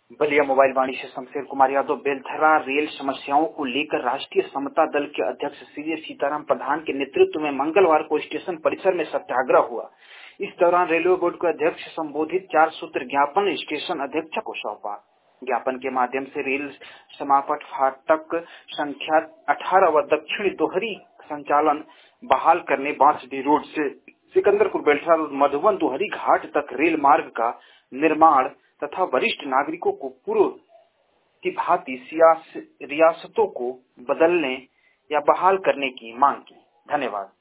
Ballia mobile Vaani से Shamsher Kumar Yadav. Belthara rail समस्याओं को लेकर राष्ट्रीय समता दल के अध्यक्ष सीजे सीताराम प्रधान के नेतृत्व में मंगलवार को स्टेशन परिसर में सत्याग्रह हुआ। इस दौरान रेलवे बोर्ड के अध्यक्ष संबोधित 4 सूत्र ज्ञापन स्टेशन अध्यक्ष को सौंपा। ज्ञापन के माध्यम से रेल समापट फाटक संख्या 18 व दक्षिण दोहरी संचालन बहाल करने, बांसडीह रोड से सिकंदरपुर बेलथरा रोड मधुबन दोहरी घाट तक रेल मार्ग का निर्माण तथा वरिष्ठ नागरिकों को पूर्व की भांति रियासतों को बदलने या बहाल करने की मांग की। धन्यवाद।